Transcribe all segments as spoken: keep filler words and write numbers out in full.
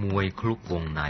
มวยคลุกวงใน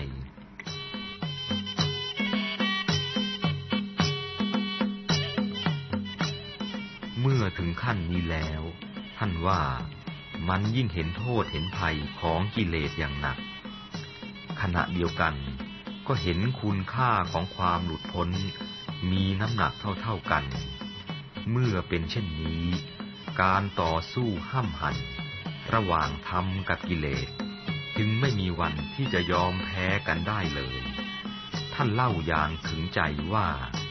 เมื่อถึงขั้นนี้แล้วท่านว่ามันยิ่งเห็นโทษเห็นภัยของกิเลสอย่างหนักขณะเดียวกันก็เห็นคุณค่าของความหลุดพ้นมีน้ำหนักเท่าๆกันเมื่อเป็นเช่นนี้การต่อสู้ห้ำหั่นระหว่างธรรมกับกิเลสจึงไม่มีวันที่จะยอมแพ้กันได้เลยท่านเล่าอย่างถึงใจว่า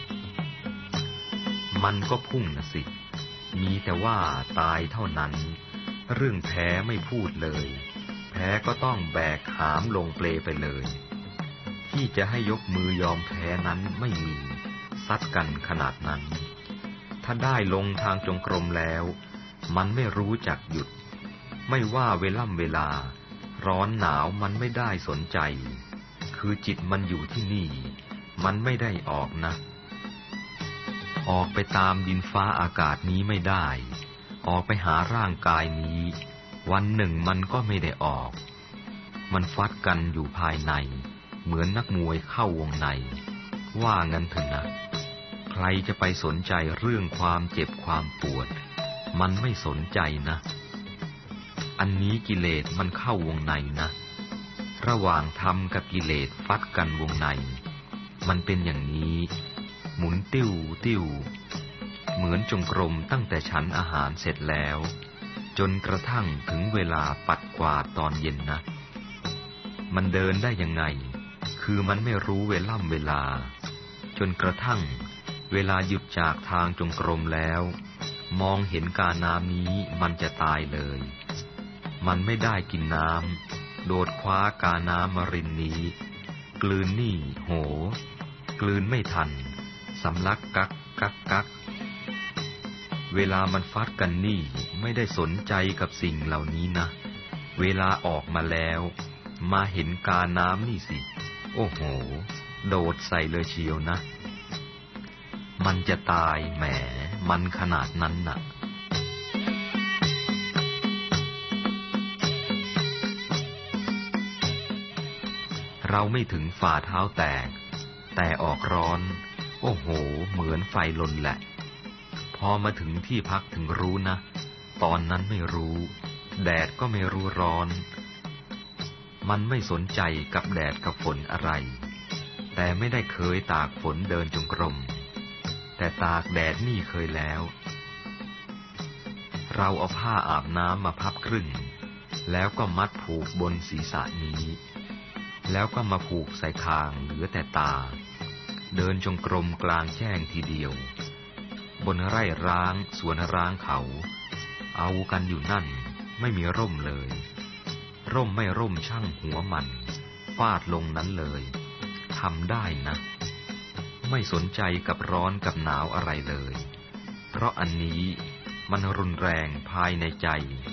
มันก็พุ่งนะสิมีแต่ว่าตายเท่านั้นเรื่องแพ้ไม่พูดเลยแพ้ก็ต้องแบกหามลงเปลไปเลยที่จะให้ยกมือยอมแพ้นั้นไม่มีซัดกันขนาดนั้นถ้าได้ลงทางจงกรมแล้วมันไม่รู้จักหยุดไม่ว่าเวล่ำเวลาร้อนหนาวมันไม่ได้สนใจคือจิตมันอยู่ที่นี่มันไม่ได้ออกนะออกไปตามดินฟ้าอากาศนี้ไม่ได้ออกไปหาร่างกายนี้วันหนึ่งมันก็ไม่ได้ออกมันฟัดกันอยู่ภายในเหมือนนักมวยเข้าวงในว่างั้นเถอะนะใครจะไปสนใจเรื่องความเจ็บความปวดมันไม่สนใจนะอันนี้กิเลสมันเข้าวงในนะระหว่างธรรมกับกิเลสฟัดกันวงในมันเป็นอย่างนี้หมุนติ้วติ้วเหมือนจงกรมตั้งแต่ฉันอาหารเสร็จแล้วจนกระทั่งถึงเวลาปัดกวาดตอนเย็นนะมันเดินได้ยังไงคือมันไม่รู้เวล่ำเวลาจนกระทั่งเวลาหยุดจากทางจงกรมแล้วมองเห็นกาน้ำนี้มันจะตายเลยมันไม่ได้กินน้ำโดดคว้ากาน้ำมารินนี้กลืนนี่โหกลืนไม่ทันสำลักกักกักกักเวลามันฟัดกันนี่ไม่ได้สนใจกับสิ่งเหล่านี้นะเวลาออกมาแล้วมาเห็นกาน้ำนี่สิโอ้โหโดดใส่เลยเชียวนะมันจะตายแหมมันขนาดนั้นน่ะเราไม่ถึงฝ่าเท้าแตกแต่ออกร้อนโอ้โหเหมือนไฟลนแหละพอมาถึงที่พักถึงรู้นะตอนนั้นไม่รู้แดดก็ไม่รู้ร้อนมันไม่สนใจกับแดดกับฝนอะไรแต่ไม่ได้เคยตากฝนเดินจงกรมแต่ตากแดดนี่เคยแล้วเราเอาผ้าอาบน้ำมาพับครึ่งแล้วก็มัดผูกบนศีรษะนี้แล้วก็มาผูกใส่คางเหลือแต่ตาเดินจงกรมกลางแจ้งทีเดียวบนไร่ร้างสวนร้างเขาเอากันอยู่นั่นไม่มีร่มเลยร่มไม่ร่มช่างหัวมันฟาดลงนั้นเลยทำได้นะไม่สนใจกับร้อนกับหนาวอะไรเลยเพราะอันนี้มันรุนแรงภายในใจ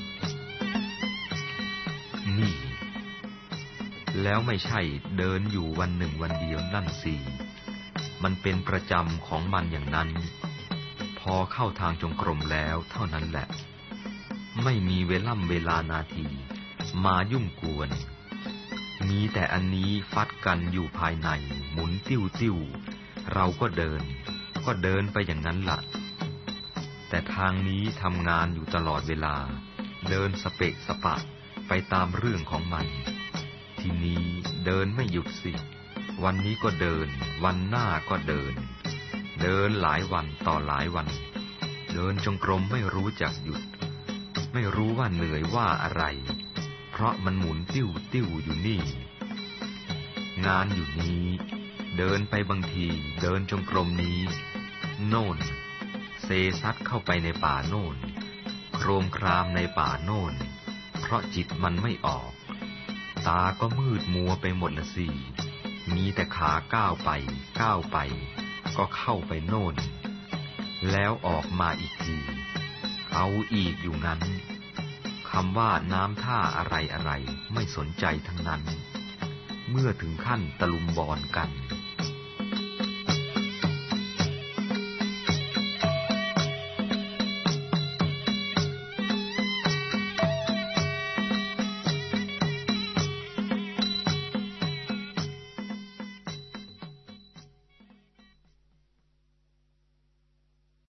นี่แล้วไม่ใช่เดินอยู่วันหนึ่งวันเดียวนั่นสิมันเป็นประจำของมันอย่างนั้นพอเข้าทางจงกรมแล้วเท่านั้นแหละไม่มีเวล่ำเวลานาทีมายุ่งกวนมีแต่อันนี้ฟัดกันอยู่ภายในหมุนติ้วติ้วเราก็เดินก็เดินไปอย่างนั้นล่ะแต่ทางนี้ทำงานอยู่ตลอดเวลาเดินสเปะสปะไปตามเรื่องของมันทีนี้เดินไม่หยุดสิวันนี้ก็เดินวันหน้าก็เดินเดินหลายวันต่อหลายวันเดินจงกรมไม่รู้จักหยุดไม่รู้ว่าเหนื่อยว่าอะไรเพราะมันหมุนติ้วติ้วอยู่นี่งานอยู่นี้เดินไปบางทีเดินจงกรมนี้โน่นเซซัดเข้าไปในป่าโน่นโครมครามในป่าโน่นเพราะจิตมันไม่ออกตาก็มืดมัวไปหมดละสิมีแต่ขาก้าวไปก้าวไปก็เข้าไปโน่นแล้วออกมาอีกทีเอาอีกอยู่งั้นคำว่าน้ำท่าอะไรอะไรไม่สนใจทั้งนั้นเมื่อถึงขั้นตะลุมบอลกัน